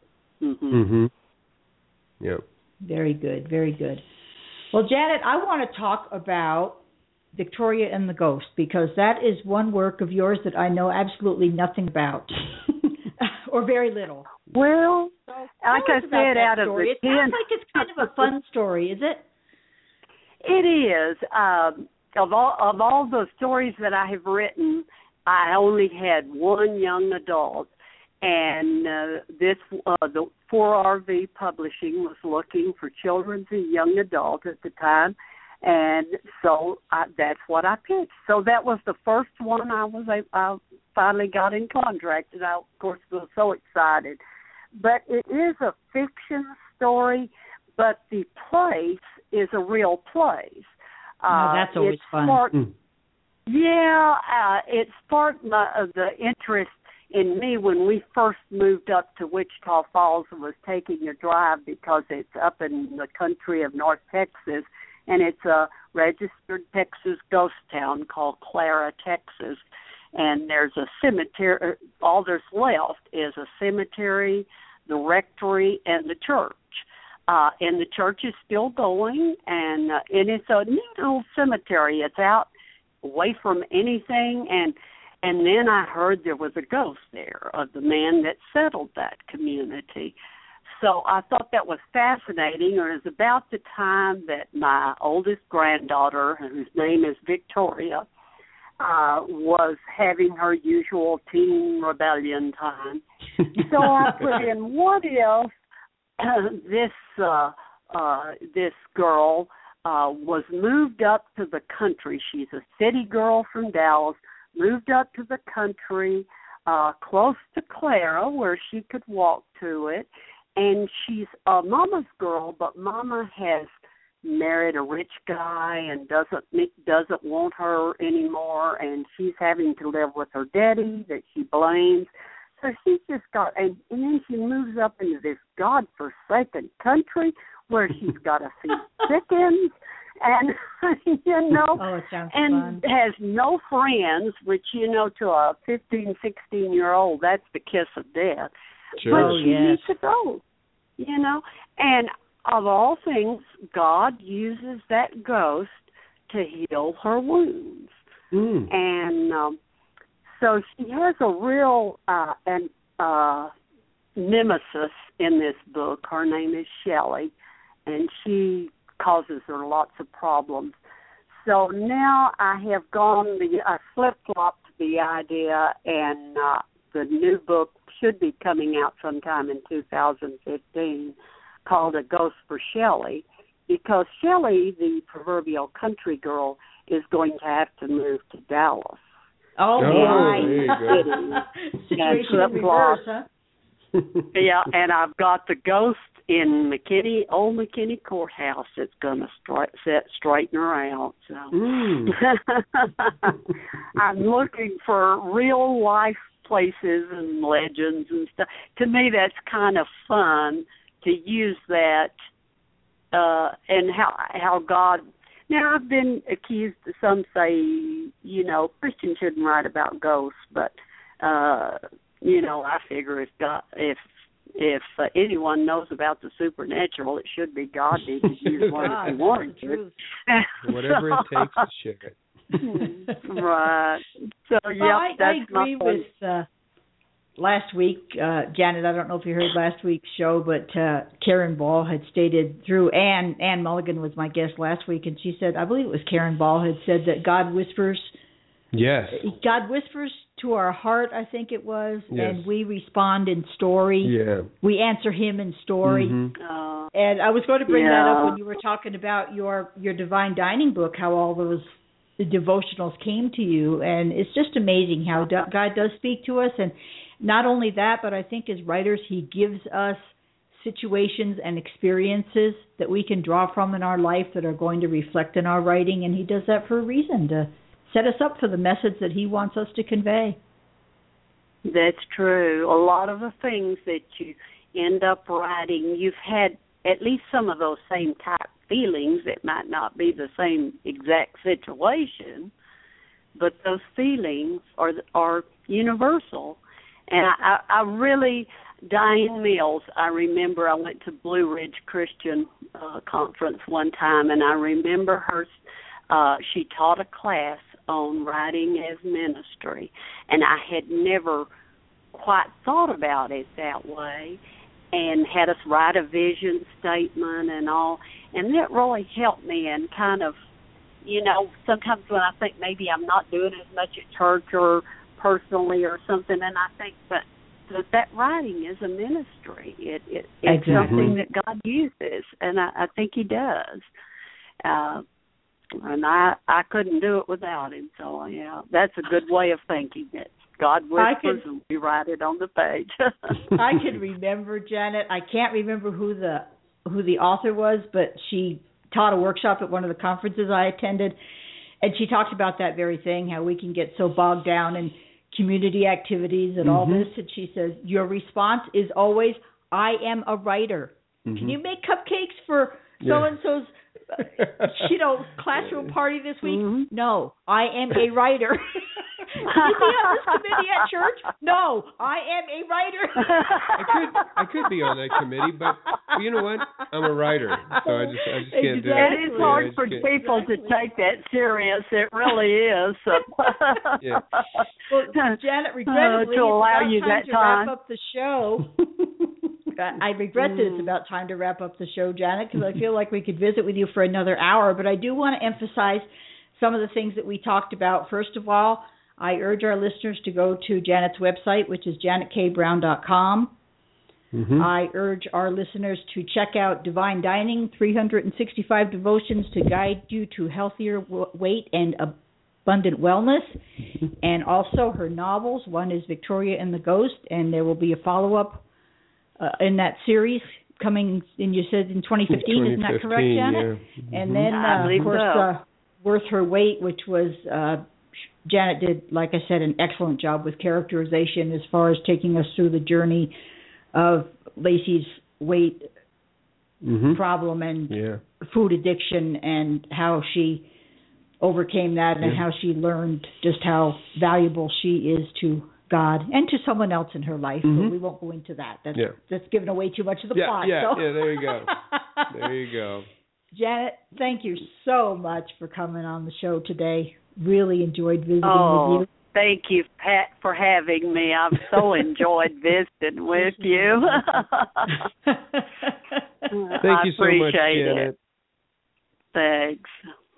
Yeah. Very good. Very good. Well, Janet, I want to talk about Victoria and the Ghost, because that is one work of yours that I know absolutely nothing about, or very little. Well, like I said, out of the 10... It sounds like it's kind of a fun story, is it? It is. Of all the stories that I have written, I only had one young adult. And the 4RV Publishing was looking for children's and young adult at the time, and so that's what I pitched. So that was the first one I finally got in contract, and I, of course, was so excited. But it is a fiction story, but the place is a real place. That's always fun. It sparked the interest in me when we first moved up to Wichita Falls and was taking a drive, because it's up in the country of North Texas, and it's a registered Texas ghost town called Clara, Texas. And there's a cemetery. All there's left is a cemetery, the rectory, and the church. And the church is still going, and it's a neat little cemetery. It's out away from anything, and then I heard there was a ghost there of the man that settled that community. So I thought that was fascinating. It was about the time that my oldest granddaughter, whose name is Victoria, was having her usual teen rebellion time. So I put in, what if this girl was moved up to the country. She's a city girl from Dallas, moved up to the country, close to Clara, where she could walk to it. And she's a mama's girl, but mama has married a rich guy and doesn't want her anymore, and she's having to live with her daddy that she blames. So she's just got, and then she moves up into this godforsaken country where she's got to feed chickens, and it sounds and fun. has no friends, which to a 15, 16-year-old, that's the kiss of death. Sure. But she needs to go, and of all things, God uses that ghost to heal her wounds, and so she has a real nemesis in this book. Her name is Shelley, and she causes her lots of problems. So now I flip-flopped the idea, and the new book should be coming out sometime in 2015, called A Ghost for Shelley, because Shelley, the proverbial country girl, is going to have to move to Dallas. Oh, my. There you go. Situation in reverse, huh? Yeah, and I've got the ghost in old McKinney Courthouse that's going to straighten her out. So I'm looking for real life places and legends and stuff. To me, that's kind of fun to use that, and how God. Now, I've been accused, some say, Christians shouldn't write about ghosts, but, I figure if anyone knows about the supernatural, it should be God to use one if he wanted to. Whatever it takes to share it. Right. So, I agree my point. with last week, Janet, I don't know if you heard last week's show, but Karen Ball had stated through Ann Mulligan was my guest last week, and she said, I believe it was Karen Ball had said that God whispers. Yes. God whispers to our heart, I think it was, yes. and we respond in story. Yeah. We answer him in story. Mm-hmm. And I was going to bring that up when you were talking about your Divine Dining book, how all those devotionals came to you, and it's just amazing how God does speak to us. And not only that, but I think as writers, he gives us situations and experiences that we can draw from in our life that are going to reflect in our writing, and he does that for a reason, to set us up for the message that he wants us to convey. That's true. A lot of the things that you end up writing, you've had at least some of those same type feelings. It might not be the same exact situation, but those feelings are universal. And I really, Diane Mills, I remember I went to Blue Ridge Christian conference one time, and I remember her, she taught a class on writing as ministry, and I had never quite thought about it that way, and had us write a vision statement and all, and that really helped me. And kind of, you know, sometimes when I think maybe I'm not doing as much at church or personally or something, and I think that writing is a ministry. It's exactly something that God uses, and I think he does. And I couldn't do it without him. So, yeah, that's a good way of thinking it. God whispers and we write it on the page. I can remember, Janet, I can't remember who the author was, but she taught a workshop at one of the conferences I attended, and she talked about that very thing, how we can get so bogged down in community activities and all this, and she says, your response is always, I am a writer. Can you make cupcakes for so-and-so's classroom party this week? No, I am a writer. Can you be on this committee at church? No, I am a writer. I could be on that committee, but you know what? I'm a writer, so I just can't do it. It is hard for people to take that serious. It really is. Yeah. Well, Janet, regrettably, to allow you it's about that time time to wrap up the show. I regret that it's about time to wrap up the show, Janet, because I feel like we could visit with you for another hour. But I do want to emphasize some of the things that we talked about. First of all, I urge our listeners to go to Janet's website, which is janetkbrown.com. I urge our listeners to check out Divine Dining, 365 devotions to guide you to healthier weight and abundant wellness. And also her novels. One is Victoria and the Ghost, and there will be a follow-up in that series coming, and you said in 2015, isn't that correct, Janet? Yeah. And then, of course, Worth Her Weight, which was, Janet did, like I said, an excellent job with characterization as far as taking us through the journey of Lacey's weight problem and food addiction, and how she overcame that, and how she learned just how valuable she is to God and to someone else in her life. But we won't go into that. That's giving away too much of the plot. There you go. There you go. Janet, thank you so much for coming on the show today. Really enjoyed visiting with you. Thank you, Pat, for having me. I've so enjoyed visiting with you. Thank you so much, Janet. Thanks.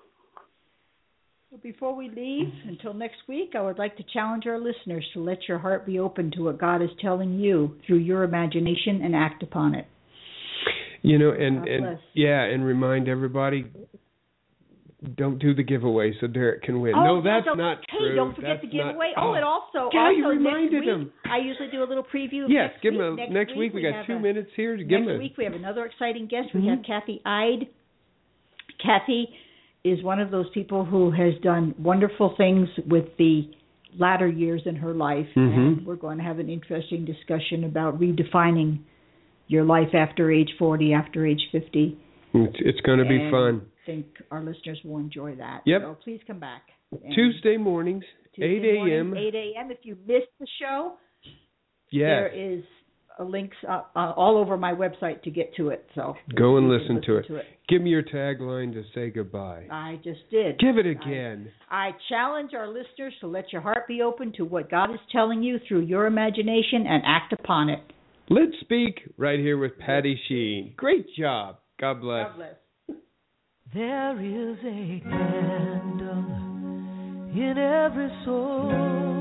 Before we leave, until next week, I would like to challenge our listeners to let your heart be open to what God is telling you through your imagination and act upon it. You know, and remind everybody, don't do the giveaway so Derek can win. No, that's not true. Hey, don't forget the giveaway. And also, you reminded him. I usually do a little preview of next week. Next week we got 2 minutes here to give Next week we have another exciting guest. We have Kathy Ide. Kathy is one of those people who has done wonderful things with the latter years in her life. And we're going to have an interesting discussion about redefining your life after age 40, after age 50. It's going to be fun. I think our listeners will enjoy that. Yep. So please come back. Tuesday mornings, 8 a.m. 8 a.m. If you missed the show, yes, there is links all over my website to get to it. So go and listen to it. Give me your tagline to say goodbye. I just did. Give it again. I challenge our listeners to let your heart be open to what God is telling you through your imagination and act upon it. Let's speak right here with Patty Sheen. Great job. God bless. God bless. There is a candle in every soul,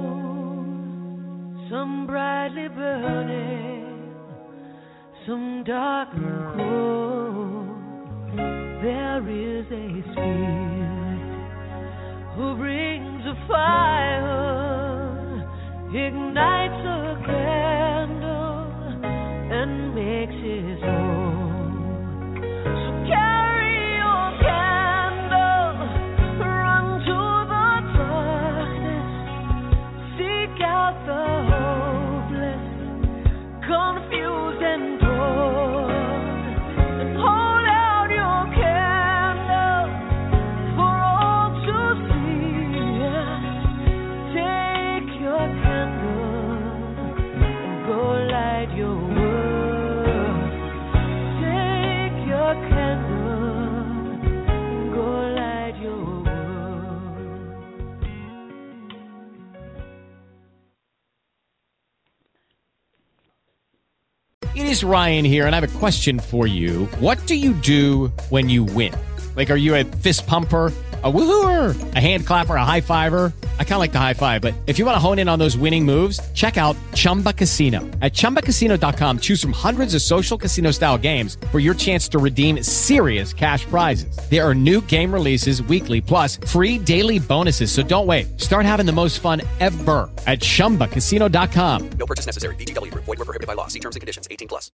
some brightly burning, some dark and cold. There is a spirit who brings a fire, ignites a is home. So carry your candle, run to the darkness, seek out the hopeless, confused and bored, and hold out your candle for all to see. Take your candle and go light your world. Take your candle and go light your world. It is Ryan here, and I have a question for you. What do you do when you win? Like, are you a fist pumper, a woohooer, a hand clapper, a high fiver? I kind of like the high five, but if you want to hone in on those winning moves, check out Chumba Casino. At ChumbaCasino.com, choose from hundreds of social casino-style games for your chance to redeem serious cash prizes. There are new game releases weekly, plus free daily bonuses, so don't wait. Start having the most fun ever at ChumbaCasino.com. No purchase necessary. VGW Group. Void where prohibited by law. See terms and conditions. 18+.